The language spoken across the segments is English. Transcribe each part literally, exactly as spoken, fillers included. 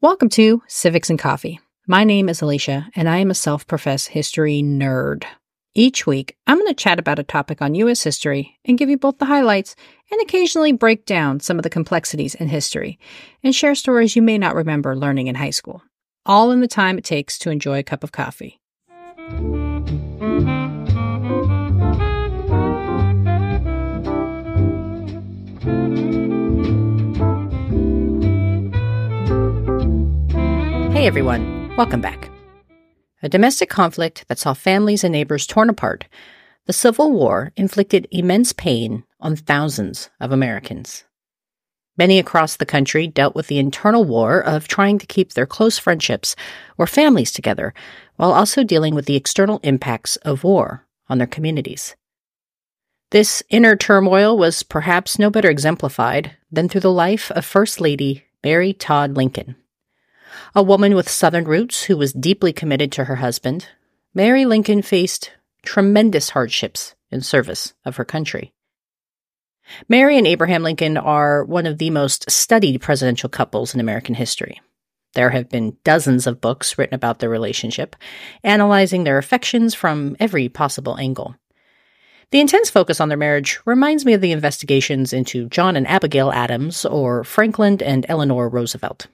Welcome to Civics and Coffee. My name is Alicia, and I am a self-professed history nerd. Each week, I'm going to chat about a topic on U S history and give you both the highlights and occasionally break down some of the complexities in history and share stories you may not remember learning in high school, all in the time it takes to enjoy a cup of coffee. Hey everyone, welcome back. A domestic conflict that saw families and neighbors torn apart, the Civil War inflicted immense pain on thousands of Americans. Many across the country dealt with the internal war of trying to keep their close friendships or families together, while also dealing with the external impacts of war on their communities. This inner turmoil was perhaps no better exemplified than through the life of First Lady Mary Todd Lincoln. A woman with Southern roots who was deeply committed to her husband, Mary Lincoln faced tremendous hardships in service of her country. Mary and Abraham Lincoln are one of the most studied presidential couples in American history. There have been dozens of books written about their relationship, analyzing their affections from every possible angle. The intense focus on their marriage reminds me of the investigations into John and Abigail Adams or Franklin and Eleanor Roosevelt.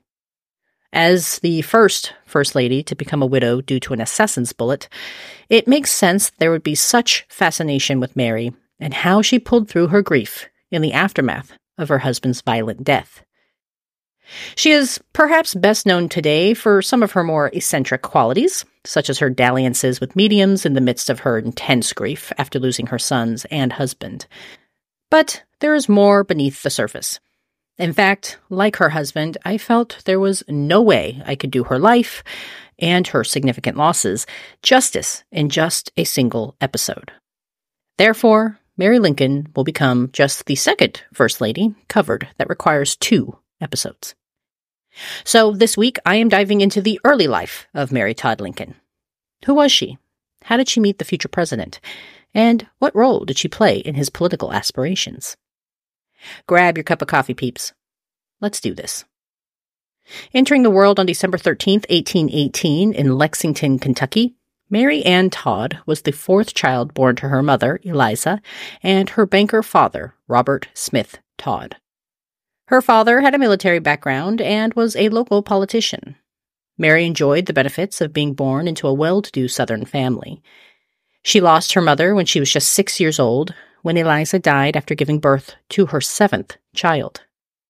As the first First Lady to become a widow due to an assassin's bullet, it makes sense there would be such fascination with Mary and how she pulled through her grief in the aftermath of her husband's violent death. She is perhaps best known today for some of her more eccentric qualities, such as her dalliances with mediums in the midst of her intense grief after losing her sons and husband. But there is more beneath the surface. In fact, like her husband, I felt there was no way I could do her life and her significant losses justice in just a single episode. Therefore, Mary Lincoln will become just the second First Lady covered that requires two episodes. So this week, I am diving into the early life of Mary Todd Lincoln. Who was she? How did she meet the future president? And what role did she play in his political aspirations? Grab your cup of coffee, peeps. Let's do this. Entering the world on December thirteenth, eighteen eighteen, in Lexington, Kentucky, Mary Ann Todd was the fourth child born to her mother, Eliza, and her banker father, Robert Smith Todd. Her father had a military background and was a local politician. Mary enjoyed the benefits of being born into a well-to-do Southern family. She lost her mother when she was just six years old, when Eliza died after giving birth to her seventh child.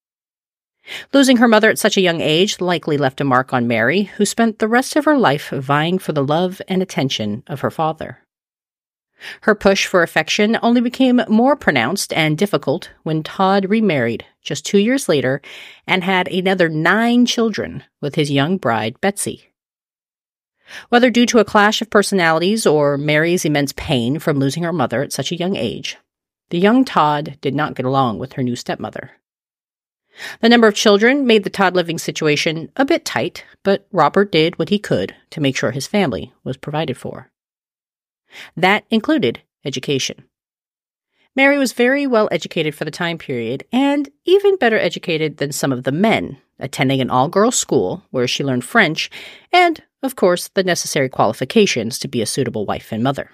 Losing her mother at such a young age likely left a mark on Mary, who spent the rest of her life vying for the love and attention of her father. Her push for affection only became more pronounced and difficult when Todd remarried just two years later and had another nine children with his young bride, Betsy. Whether due to a clash of personalities or Mary's immense pain from losing her mother at such a young age, the young Todd did not get along with her new stepmother. The number of children made the Todd living situation a bit tight, but Robert did what he could to make sure his family was provided for. That included education. Mary was very well educated for the time period, and even better educated than some of the men, attending an all-girls school where she learned French and, of course, the necessary qualifications to be a suitable wife and mother.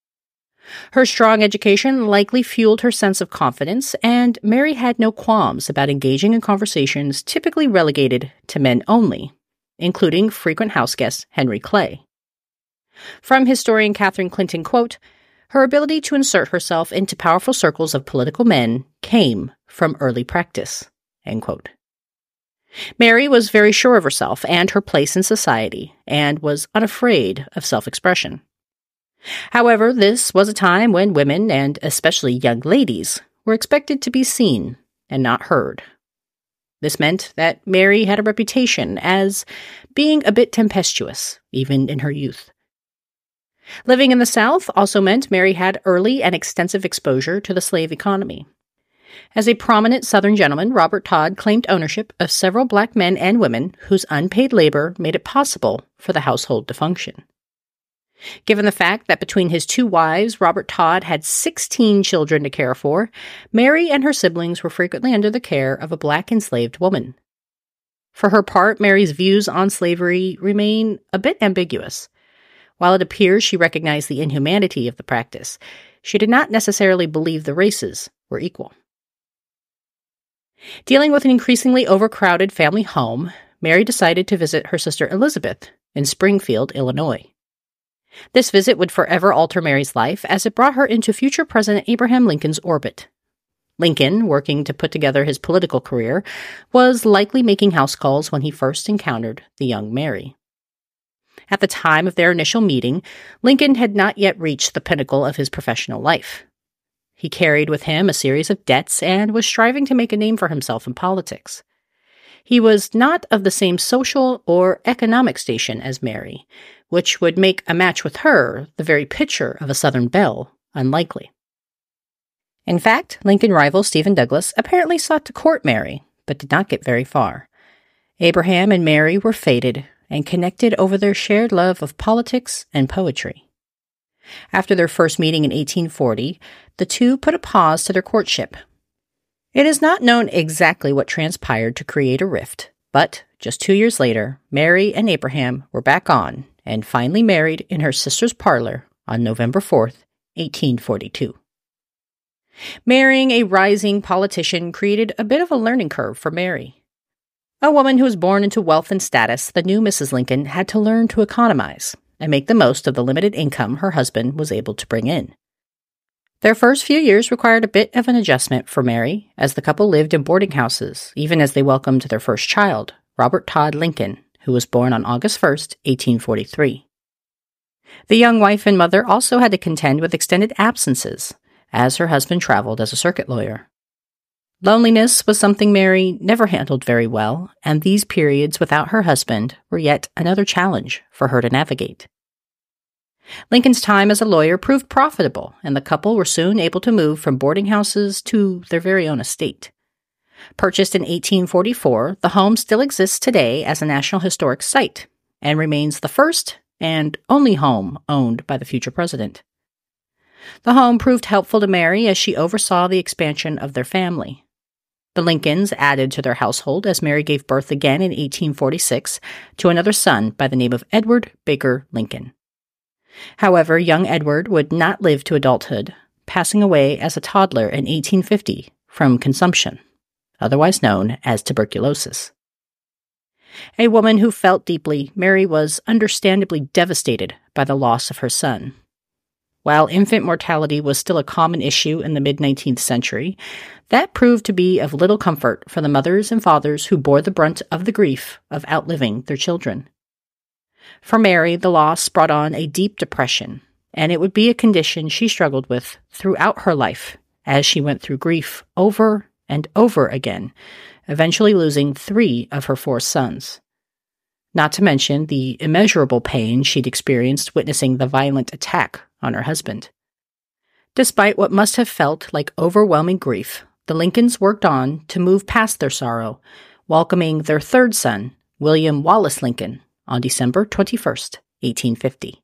Her strong education likely fueled her sense of confidence, and Mary had no qualms about engaging in conversations typically relegated to men only, including frequent houseguest Henry Clay. From historian Catherine Clinton, quote, "Her ability to insert herself into powerful circles of political men came from early practice," end quote. Mary was very sure of herself and her place in society, and was unafraid of self-expression. However, this was a time when women, and especially young ladies, were expected to be seen and not heard. This meant that Mary had a reputation as being a bit tempestuous, even in her youth. Living in the South also meant Mary had early and extensive exposure to the slave economy. As a prominent Southern gentleman, Robert Todd claimed ownership of several black men and women whose unpaid labor made it possible for the household to function. Given the fact that between his two wives, Robert Todd had sixteen children to care for, Mary and her siblings were frequently under the care of a black enslaved woman. For her part, Mary's views on slavery remain a bit ambiguous. While it appears she recognized the inhumanity of the practice, she did not necessarily believe the races were equal. Dealing with an increasingly overcrowded family home, Mary decided to visit her sister Elizabeth in Springfield, Illinois. This visit would forever alter Mary's life as it brought her into future President Abraham Lincoln's orbit. Lincoln, working to put together his political career, was likely making house calls when he first encountered the young Mary. At the time of their initial meeting, Lincoln had not yet reached the pinnacle of his professional life. He carried with him a series of debts and was striving to make a name for himself in politics. He was not of the same social or economic station as Mary, which would make a match with her, the very picture of a Southern belle, unlikely. In fact, Lincoln rival Stephen Douglas apparently sought to court Mary, but did not get very far. Abraham and Mary were fated and connected over their shared love of politics and poetry. After their first meeting in eighteen forty, the two put a pause to their courtship. It is not known exactly what transpired to create a rift, but just two years later, Mary and Abraham were back on and finally married in her sister's parlor on November fourth, eighteen forty-two. Marrying a rising politician created a bit of a learning curve for Mary. A woman who was born into wealth and status, the new Missus Lincoln had to learn to economize and make the most of the limited income her husband was able to bring in. Their first few years required a bit of an adjustment for Mary, as the couple lived in boarding houses, even as they welcomed their first child, Robert Todd Lincoln, who was born on August first, eighteen forty-three. The young wife and mother also had to contend with extended absences, as her husband traveled as a circuit lawyer. Loneliness was something Mary never handled very well, and these periods without her husband were yet another challenge for her to navigate. Lincoln's time as a lawyer proved profitable, and the couple were soon able to move from boarding houses to their very own estate. Purchased in eighteen forty-four, the home still exists today as a National Historic Site, and remains the first and only home owned by the future president. The home proved helpful to Mary as she oversaw the expansion of their family. The Lincolns added to their household as Mary gave birth again in eighteen forty-six to another son by the name of Edward Baker Lincoln. However, young Edward would not live to adulthood, passing away as a toddler in eighteen fifty from consumption, otherwise known as tuberculosis. A woman who felt deeply, Mary was understandably devastated by the loss of her son. While infant mortality was still a common issue in the mid-nineteenth century, that proved to be of little comfort for the mothers and fathers who bore the brunt of the grief of outliving their children. For Mary, the loss brought on a deep depression, and it would be a condition she struggled with throughout her life as she went through grief over and over again, eventually losing three of her four sons. Not to mention the immeasurable pain she'd experienced witnessing the violent attack on her husband. Despite what must have felt like overwhelming grief, the Lincolns worked on to move past their sorrow, welcoming their third son, William Wallace Lincoln, on December twenty-first, eighteen fifty.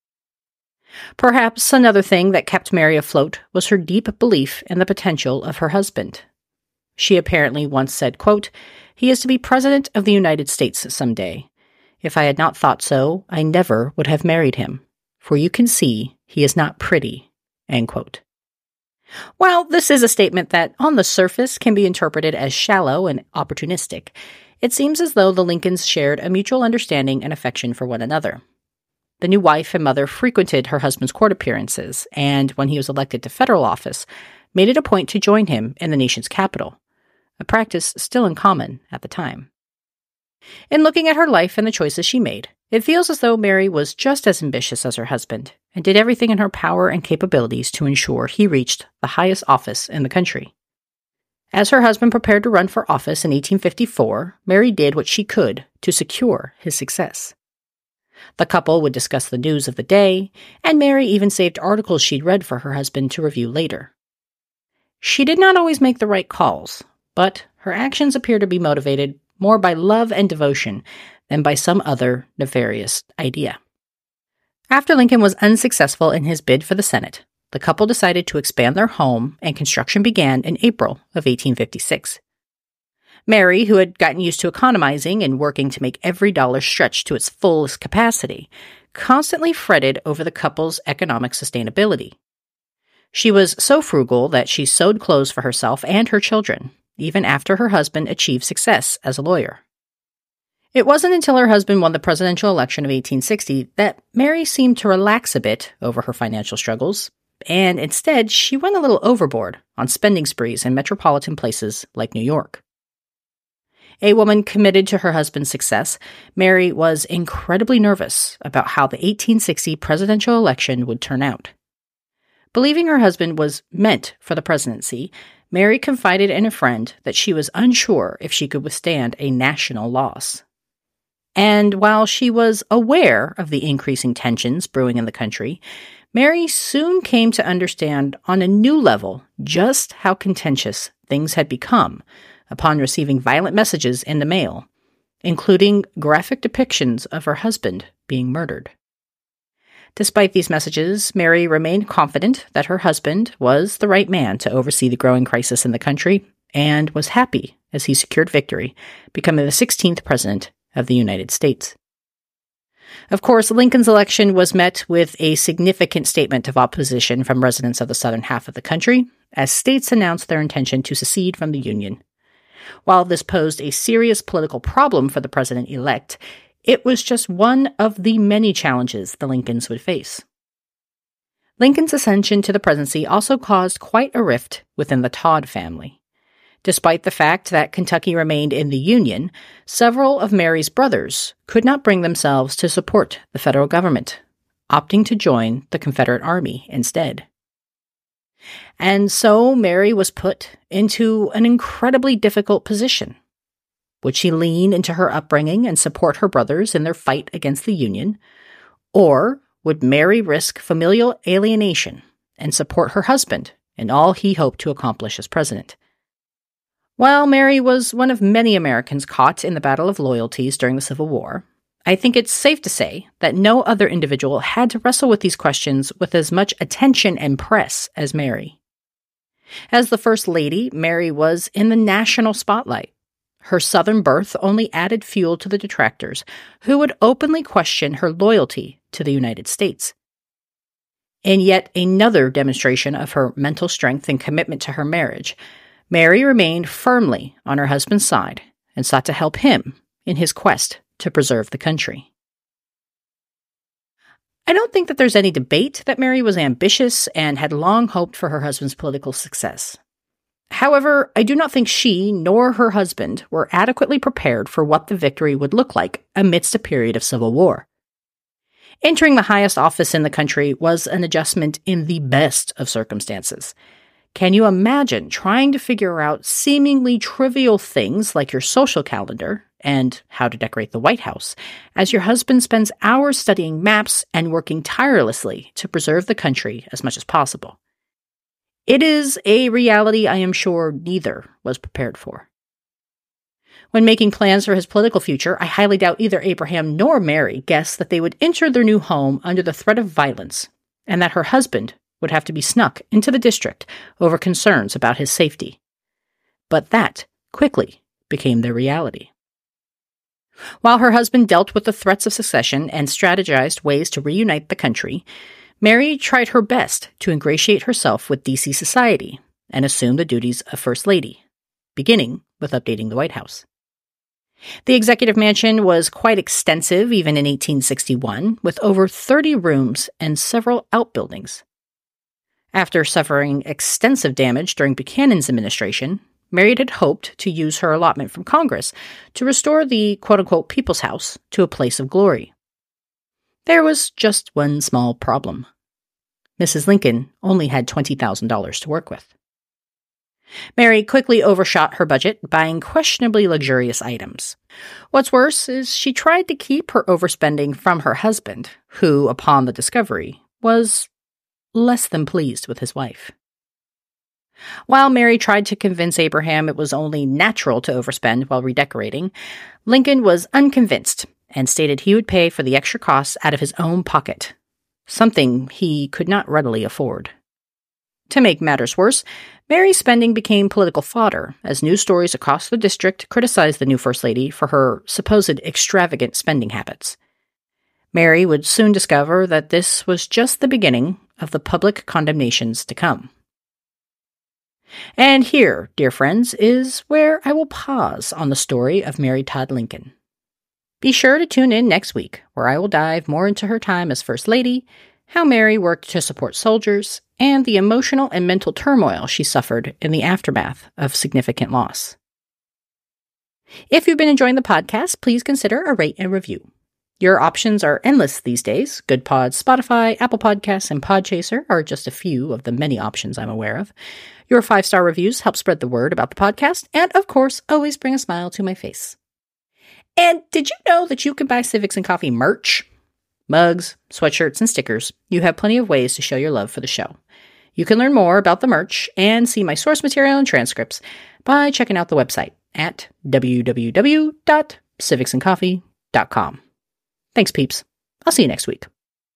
Perhaps another thing that kept Mary afloat was her deep belief in the potential of her husband. She apparently once said, quote, "He is to be President of the United States someday. If I had not thought so, I never would have married him. For you can see he is not pretty," end quote. While this is a statement that, on the surface, can be interpreted as shallow and opportunistic, it seems as though the Lincolns shared a mutual understanding and affection for one another. The new wife and mother frequented her husband's court appearances, and when he was elected to federal office, made it a point to join him in the nation's capital, a practice still uncommon at the time. In looking at her life and the choices she made, it feels as though Mary was just as ambitious as her husband and did everything in her power and capabilities to ensure he reached the highest office in the country. As her husband prepared to run for office in eighteen fifty-four, Mary did what she could to secure his success. The couple would discuss the news of the day, and Mary even saved articles she'd read for her husband to review later. She did not always make the right calls, but her actions appear to be motivated more by love and devotion than by some other nefarious idea. After Lincoln was unsuccessful in his bid for the Senate, the couple decided to expand their home, and construction began in April of eighteen fifty-six. Mary, who had gotten used to economizing and working to make every dollar stretch to its fullest capacity, constantly fretted over the couple's economic sustainability. She was so frugal that she sewed clothes for herself and her children, even after her husband achieved success as a lawyer. It wasn't until her husband won the presidential election of eighteen sixty that Mary seemed to relax a bit over her financial struggles, and instead she went a little overboard on spending sprees in metropolitan places like New York. A woman committed to her husband's success, Mary was incredibly nervous about how the eighteen sixty presidential election would turn out. Believing her husband was meant for the presidency, Mary confided in a friend that she was unsure if she could withstand a national loss. And while she was aware of the increasing tensions brewing in the country, Mary soon came to understand on a new level just how contentious things had become upon receiving violent messages in the mail, including graphic depictions of her husband being murdered. Despite these messages, Mary remained confident that her husband was the right man to oversee the growing crisis in the country, and was happy as he secured victory, becoming the sixteenth president of the United States. Of course, Lincoln's election was met with a significant statement of opposition from residents of the southern half of the country, as states announced their intention to secede from the Union. While this posed a serious political problem for the president-elect, it was just one of the many challenges the Lincolns would face. Lincoln's ascension to the presidency also caused quite a rift within the Todd family. Despite the fact that Kentucky remained in the Union, several of Mary's brothers could not bring themselves to support the federal government, opting to join the Confederate Army instead. And so Mary was put into an incredibly difficult position. Would she lean into her upbringing and support her brothers in their fight against the Union? Or would Mary risk familial alienation and support her husband in all he hoped to accomplish as president? While Mary was one of many Americans caught in the battle of loyalties during the Civil War, I think it's safe to say that no other individual had to wrestle with these questions with as much attention and press as Mary. As the First Lady, Mary was in the national spotlight. Her Southern birth only added fuel to the detractors, who would openly question her loyalty to the United States. In yet another demonstration of her mental strength and commitment to her marriage, Mary remained firmly on her husband's side and sought to help him in his quest to preserve the country. I don't think that there's any debate that Mary was ambitious and had long hoped for her husband's political success. However, I do not think she nor her husband were adequately prepared for what the victory would look like amidst a period of civil war. Entering the highest office in the country was an adjustment in the best of circumstances. Can you imagine trying to figure out seemingly trivial things like your social calendar and how to decorate the White House, as your husband spends hours studying maps and working tirelessly to preserve the country as much as possible? It is a reality I am sure neither was prepared for. When making plans for his political future, I highly doubt either Abraham nor Mary guessed that they would enter their new home under the threat of violence, and that her husband would have to be snuck into the district over concerns about his safety. But that quickly became their reality. While her husband dealt with the threats of secession and strategized ways to reunite the country, Mary tried her best to ingratiate herself with D C society and assume the duties of First Lady, beginning with updating the White House. The executive mansion was quite extensive even in eighteen sixty-one, with over thirty rooms and several outbuildings. After suffering extensive damage during Buchanan's administration, Mary had hoped to use her allotment from Congress to restore the quote-unquote People's House to a place of glory. There was just one small problem. Missus Lincoln only had twenty thousand dollars to work with. Mary quickly overshot her budget, buying questionably luxurious items. What's worse is she tried to keep her overspending from her husband, who, upon the discovery, was less than pleased with his wife. While Mary tried to convince Abraham it was only natural to overspend while redecorating, Lincoln was unconvinced and stated he would pay for the extra costs out of his own pocket, something he could not readily afford. To make matters worse, Mary's spending became political fodder as news stories across the district criticized the new First Lady for her supposed extravagant spending habits. Mary would soon discover that this was just the beginning of the public condemnations to come. And here, dear friends, is where I will pause on the story of Mary Todd Lincoln. Be sure to tune in next week, where I will dive more into her time as First Lady, how Mary worked to support soldiers, and the emotional and mental turmoil she suffered in the aftermath of significant loss. If you've been enjoying the podcast, please consider a rate and review. Your options are endless these days. GoodPods, Spotify, Apple Podcasts, and Podchaser are just a few of the many options I'm aware of. Your five-star reviews help spread the word about the podcast, and of course, always bring a smile to my face. And did you know that you can buy Civics and Coffee merch? Mugs, sweatshirts, and stickers. You have plenty of ways to show your love for the show. You can learn more about the merch and see my source material and transcripts by checking out the website at w w w dot civics and coffee dot com. Thanks, peeps. I'll see you next week.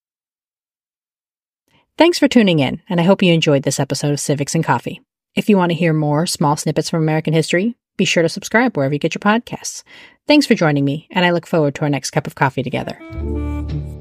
Thanks for tuning in, and I hope you enjoyed this episode of Civics and Coffee. If you want to hear more small snippets from American history, be sure to subscribe wherever you get your podcasts. Thanks for joining me, and I look forward to our next cup of coffee together.